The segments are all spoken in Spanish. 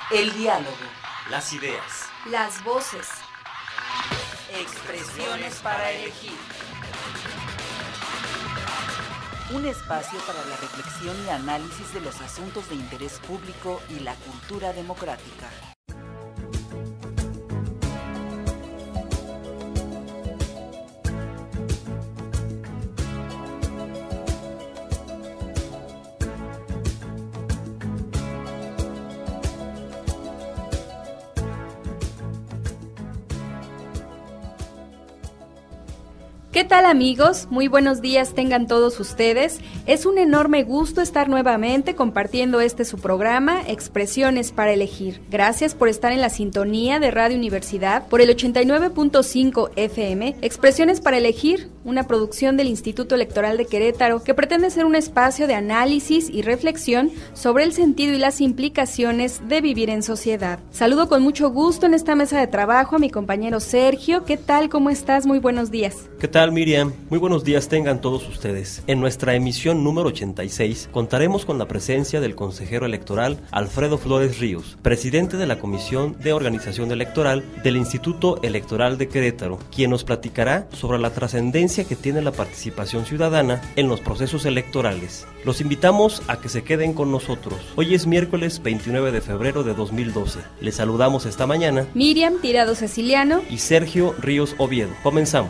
El diálogo. Las ideas. Las voces. Expresiones para elegir. Un espacio para la reflexión y análisis de los asuntos de interés público y la cultura democrática. ¿Qué tal, amigos? Muy buenos días tengan todos ustedes. Es un enorme gusto estar nuevamente compartiendo su programa, Expresiones para Elegir. Gracias por estar en la sintonía de Radio Universidad por el 89.5 FM. Expresiones para Elegir, una producción del Instituto Electoral de Querétaro que pretende ser un espacio de análisis y reflexión sobre el sentido y las implicaciones de vivir en sociedad. Saludo con mucho gusto en esta mesa de trabajo a mi compañero Sergio. ¿Qué tal? ¿Cómo estás? Muy buenos días. ¿Qué tal, Miriam? Muy buenos días tengan todos ustedes. En nuestra emisión número 86 contaremos con la presencia del consejero electoral Alfredo Flores Ríos, presidente de la Comisión de Organización Electoral del Instituto Electoral de Querétaro, quien nos platicará sobre la trascendencia que tiene la participación ciudadana en los procesos electorales. Los invitamos a que se queden con nosotros. Hoy es miércoles 29 de febrero de 2012. Les saludamos esta mañana Miriam Tirado Ceciliano y Sergio Ríos Oviedo. Comenzamos.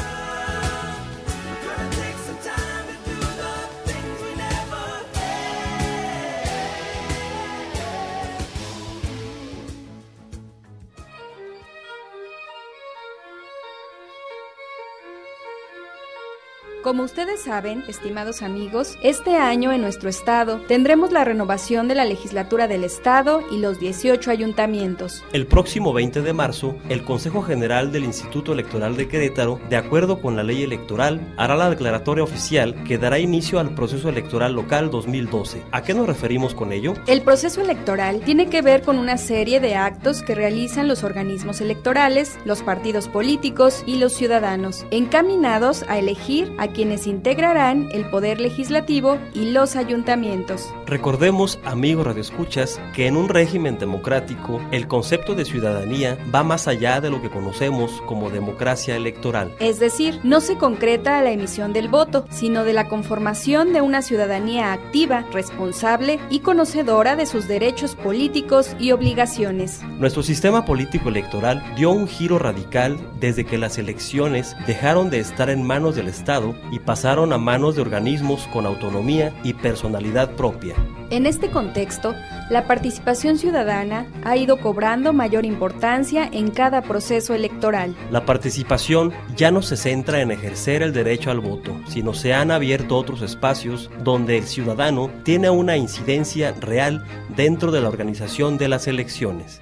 Como ustedes saben, estimados amigos, este año en nuestro estado tendremos la renovación de la legislatura del estado y los 18 ayuntamientos. El próximo 20 de marzo, el Consejo General del Instituto Electoral de Querétaro, de acuerdo con la ley electoral, hará la declaratoria oficial que dará inicio al proceso electoral local 2012. ¿A qué nos referimos con ello? El proceso electoral tiene que ver con una serie de actos que realizan los organismos electorales, los partidos políticos y los ciudadanos, encaminados a elegir a quienes integrarán el poder legislativo y los ayuntamientos. Recordemos, amigos radioescuchas, que en un régimen democrático, el concepto de ciudadanía va más allá de lo que conocemos como democracia electoral. Es decir, no se concreta la emisión del voto, sino de la conformación de una ciudadanía activa, responsable y conocedora de sus derechos políticos y obligaciones. Nuestro sistema político electoral dio un giro radical desde que las elecciones dejaron de estar en manos del Estado y pasaron a manos de organismos con autonomía y personalidad propia. En este contexto, la participación ciudadana ha ido cobrando mayor importancia en cada proceso electoral. La participación ya no se centra en ejercer el derecho al voto, sino se han abierto otros espacios donde el ciudadano tiene una incidencia real dentro de la organización de las elecciones.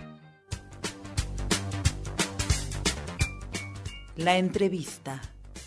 La entrevista.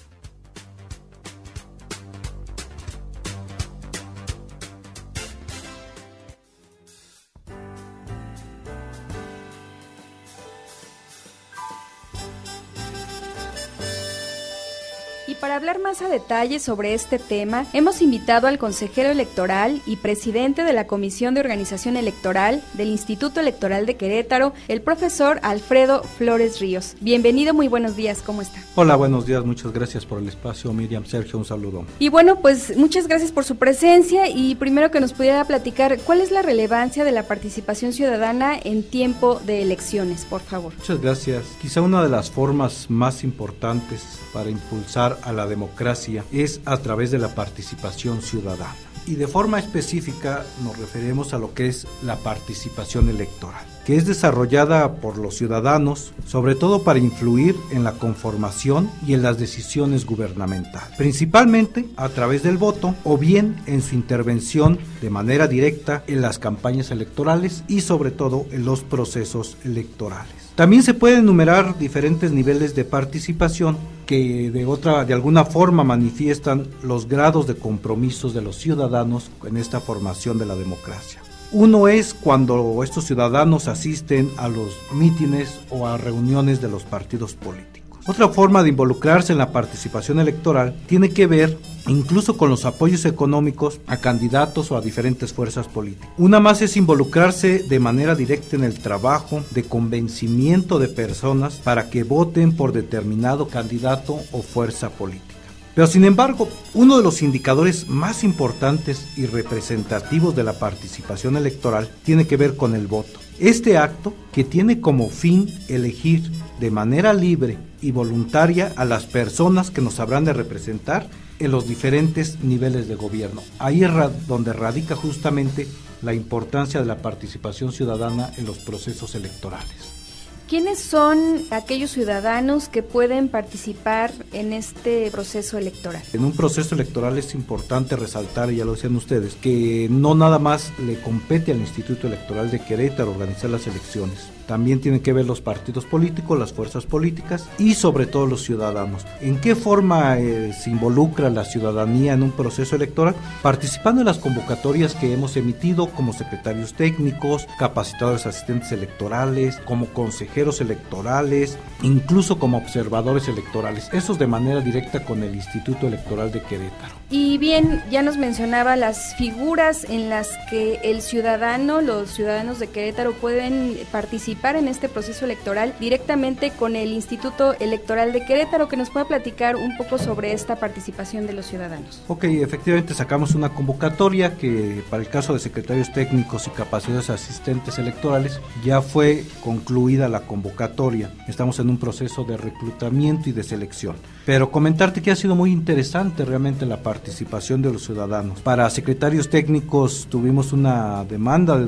Y para hablar más a detalle sobre este tema, hemos invitado al consejero electoral y presidente de la Comisión de Organización Electoral del Instituto Electoral de Querétaro, el profesor Alfredo Flores Ríos. Bienvenido, muy buenos días, ¿cómo está? Hola, buenos días, muchas gracias por el espacio, Miriam, Sergio, un saludo. Y bueno, pues muchas gracias por su presencia y primero que nos pudiera platicar, ¿cuál es la relevancia de la participación ciudadana en tiempo de elecciones, por favor? Muchas gracias. Quizá una de las formas más importantes para impulsar a la democracia es a través de la participación ciudadana. Y de forma específica nos referimos a lo que es la participación electoral, que es desarrollada por los ciudadanos, sobre todo para influir en la conformación y en las decisiones gubernamentales, principalmente a través del voto o bien en su intervención de manera directa en las campañas electorales y sobre todo en los procesos electorales. También se pueden enumerar diferentes niveles de participación que de alguna forma manifiestan los grados de compromisos de los ciudadanos en esta formación de la democracia. Uno es cuando estos ciudadanos asisten a los mítines o a reuniones de los partidos políticos. Otra forma de involucrarse en la participación electoral tiene que ver incluso con los apoyos económicos a candidatos o a diferentes fuerzas políticas. Una más es involucrarse de manera directa en el trabajo de convencimiento de personas para que voten por determinado candidato o fuerza política. Pero sin embargo, uno de los indicadores más importantes y representativos de la participación electoral tiene que ver con el voto. Este acto, que tiene como fin elegir de manera libre y voluntaria a las personas que nos habrán de representar en los diferentes niveles de gobierno. Ahí es donde radica justamente la importancia de la participación ciudadana en los procesos electorales. ¿Quiénes son aquellos ciudadanos que pueden participar en este proceso electoral? En un proceso electoral es importante resaltar, ya lo decían ustedes, que no nada más le compete al Instituto Electoral de Querétaro organizar las elecciones. También tienen que ver los partidos políticos, las fuerzas políticas y sobre todo los ciudadanos. ¿En qué forma se involucra la ciudadanía en un proceso electoral? Participando en las convocatorias que hemos emitido como secretarios técnicos, capacitadores asistentes electorales, como consejeros electorales, incluso como observadores electorales. Eso es de manera directa con el Instituto Electoral de Querétaro. Y bien, ya nos mencionaba las figuras en las que el ciudadano, los ciudadanos de Querétaro pueden participar en este proceso electoral directamente con el Instituto Electoral de Querétaro, que nos pueda platicar un poco sobre esta participación de los ciudadanos. Ok, efectivamente sacamos una convocatoria que para el caso de secretarios técnicos y capacitadores asistentes electorales ya fue concluida la convocatoria. Estamos en un proceso de reclutamiento y de selección. Pero comentarte que ha sido muy interesante realmente la participación de los ciudadanos. Para secretarios técnicos tuvimos una demanda de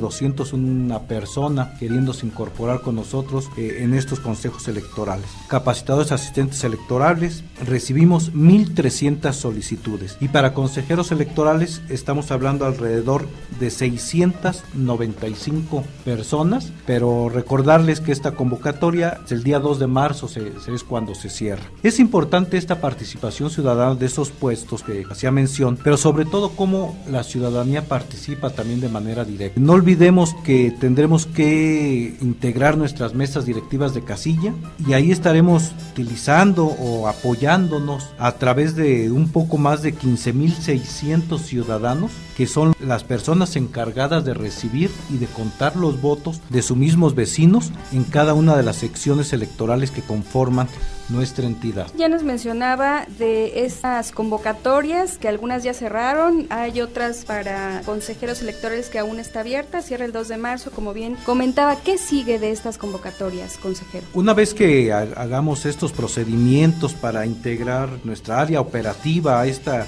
201 persona queriéndose incorporar con nosotros en estos consejos electorales. Capacitadores asistentes electorales recibimos 1,300 solicitudes y para consejeros electorales estamos hablando alrededor de 695 personas, pero recordarles que esta convocatoria el día 2 de marzo es cuando se cierra. Es importante esta participación ciudadana de esos puestos que hacía mención, pero sobre todo cómo la ciudadanía participa también de manera directa. No olvidemos que tendremos que integrar nuestras mesas directivas de casilla y ahí estaremos utilizando o apoyándonos a través de un poco más de 15,600 ciudadanos que son las personas encargadas de recibir y de contar los votos de sus mismos vecinos en cada una de las secciones electorales que conforman nuestra entidad. Ya nos mencionaba de estas convocatorias que algunas ya cerraron, hay otras para consejeros electorales que aún está abierta, cierra el 2 de marzo, como bien comentaba. ¿Qué sigue de estas convocatorias, consejero? Una vez que hagamos estos procedimientos para integrar nuestra área operativa a esta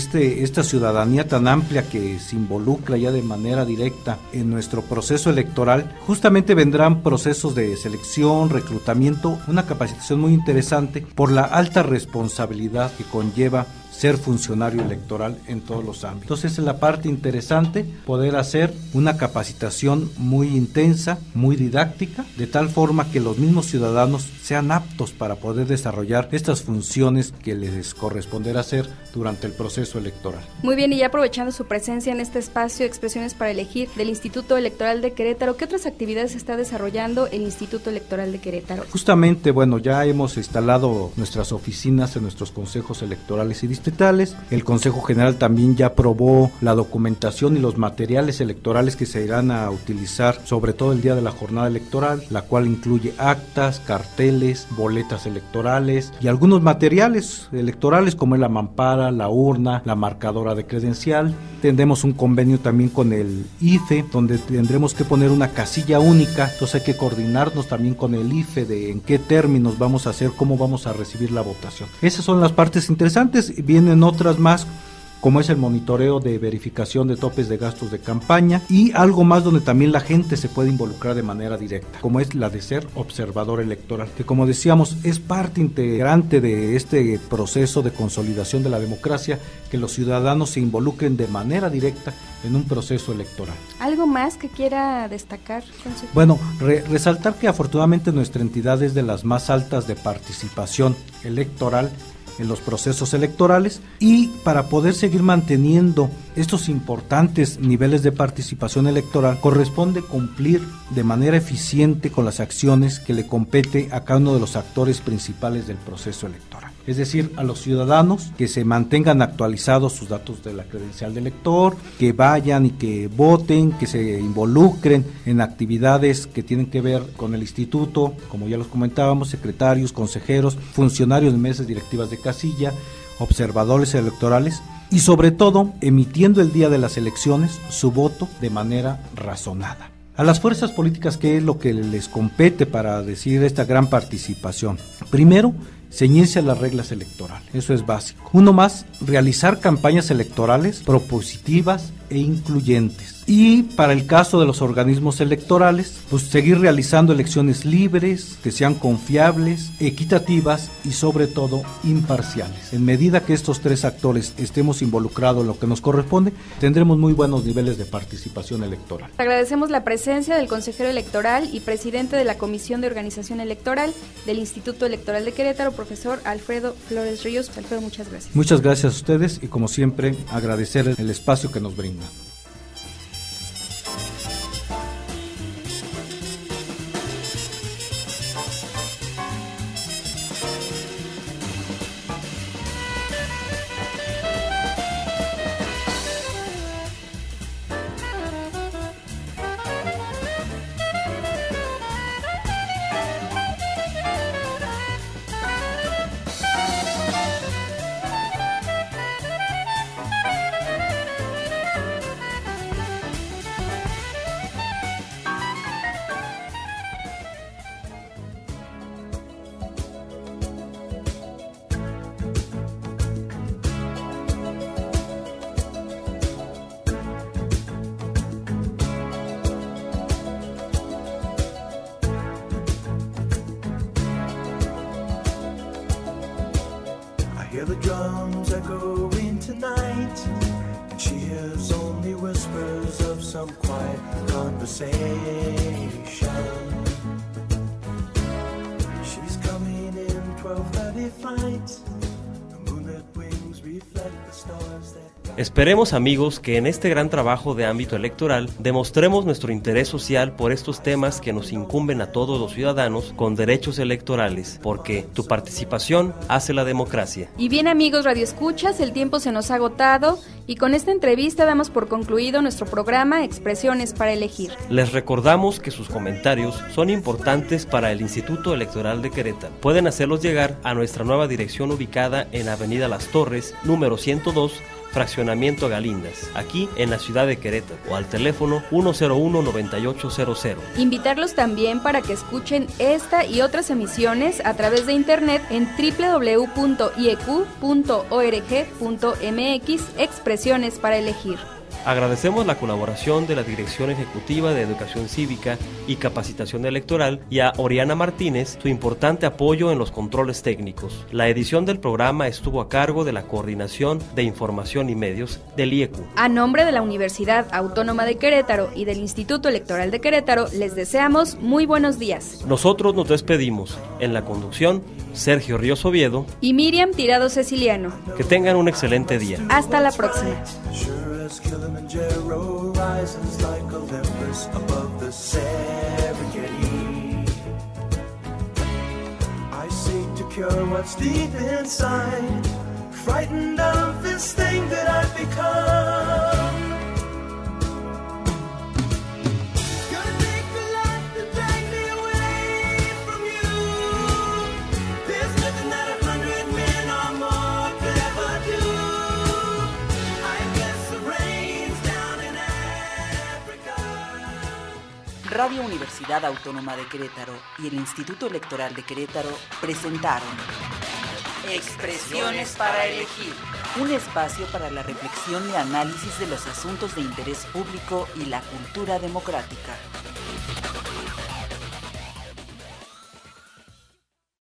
ciudadanía tan amplia que se involucra ya de manera directa en nuestro proceso electoral, justamente vendrán procesos de selección, reclutamiento, una capacitación muy interesante por la alta responsabilidad que conlleva ser funcionario electoral en todos los ámbitos. Entonces es la parte interesante, poder hacer una capacitación muy intensa, muy didáctica, de tal forma que los mismos ciudadanos sean aptos para poder desarrollar estas funciones que les corresponderá hacer durante el proceso electoral. Muy bien, y ya aprovechando su presencia en este espacio Expresiones para Elegir del Instituto Electoral de Querétaro, ¿qué otras actividades está desarrollando el Instituto Electoral de Querétaro? Justamente, ya hemos instalado nuestras oficinas en nuestros consejos electorales y distritales. El Consejo General también ya aprobó la documentación y los materiales electorales que se irán a utilizar, sobre todo el día de la jornada electoral, la cual incluye actas, carteles, boletas electorales y algunos materiales electorales como es la mampara, la urna, la marcadora de credencial. Tendremos un convenio también con el IFE, donde tendremos que poner una casilla única, entonces hay que coordinarnos también con el IFE de en qué términos vamos a hacer, cómo vamos a recibir la votación. Esas son las partes interesantes. Vienen otras más, como es el monitoreo de verificación de topes de gastos de campaña y algo más donde también la gente se puede involucrar de manera directa, como es la de ser observador electoral, que como decíamos es parte integrante de este proceso de consolidación de la democracia, que los ciudadanos se involucren de manera directa en un proceso electoral. ¿Algo más que quiera destacar, consejero? Bueno, resaltar que afortunadamente nuestra entidad es de las más altas de participación electoral en los procesos electorales, y para poder seguir manteniendo estos importantes niveles de participación electoral corresponde cumplir de manera eficiente con las acciones que le compete a cada uno de los actores principales del proceso electoral. Es decir, a los ciudadanos que se mantengan actualizados sus datos de la credencial de elector, que vayan y que voten, que se involucren en actividades que tienen que ver con el instituto, como ya los comentábamos, secretarios, consejeros, funcionarios de mesas directivas de casilla, observadores electorales y sobre todo emitiendo el día de las elecciones su voto de manera razonada. A las fuerzas políticas, ¿qué es lo que les compete para decir esta gran participación? Primero, ceñirse a las reglas electorales, eso es básico. Uno más, realizar campañas electorales propositivas e incluyentes. Y para el caso de los organismos electorales, pues seguir realizando elecciones libres, que sean confiables, equitativas y sobre todo imparciales. En medida que estos tres actores estemos involucrados en lo que nos corresponde, tendremos muy buenos niveles de participación electoral. Agradecemos la presencia del consejero electoral y presidente de la Comisión de Organización Electoral del Instituto Electoral de Querétaro, profesor Alfredo Flores Ríos. Alfredo, muchas gracias. Muchas gracias a ustedes y como siempre agradecer el espacio que nos brindan. Hear the drums echoing tonight, and she hears only whispers of some quiet conversation. She's coming in 12:30 flight. The moonlit wings reflect the stars that... Esperemos, amigos, que en este gran trabajo de ámbito electoral demostremos nuestro interés social por estos temas que nos incumben a todos los ciudadanos con derechos electorales, porque tu participación hace la democracia. Y bien, amigos radioescuchas, el tiempo se nos ha agotado y con esta entrevista damos por concluido nuestro programa Expresiones para Elegir. Les recordamos que sus comentarios son importantes para el Instituto Electoral de Querétaro. Pueden hacerlos llegar a nuestra nueva dirección ubicada en Avenida Las Torres, número 102, Fraccionamiento Galindas, aquí en la ciudad de Querétaro, o al teléfono 101-9800. Invitarlos también para que escuchen esta y otras emisiones a través de internet en www.ieq.org.mx, Expresiones para Elegir. Agradecemos la colaboración de la Dirección Ejecutiva de Educación Cívica y Capacitación Electoral y a Oriana Martínez su importante apoyo en los controles técnicos. La edición del programa estuvo a cargo de la Coordinación de Información y Medios del IEQ. A nombre de la Universidad Autónoma de Querétaro y del Instituto Electoral de Querétaro, les deseamos muy buenos días. Nosotros nos despedimos. En la conducción, Sergio Ríos Oviedo y Miriam Tirado Ceciliano. Que tengan un excelente día. Hasta la próxima. Kilimanjaro rises like Olympus above the Serengeti. I seek to cure what's deep inside, frightened of this thing that I've become. Gonna take a lot to drag me away from you. There's nothing that 100 men or more could ever do. Radio Universidad Autónoma de Querétaro y el Instituto Electoral de Querétaro presentaron Expresiones para Elegir, un espacio para la reflexión y análisis de los asuntos de interés público y la cultura democrática.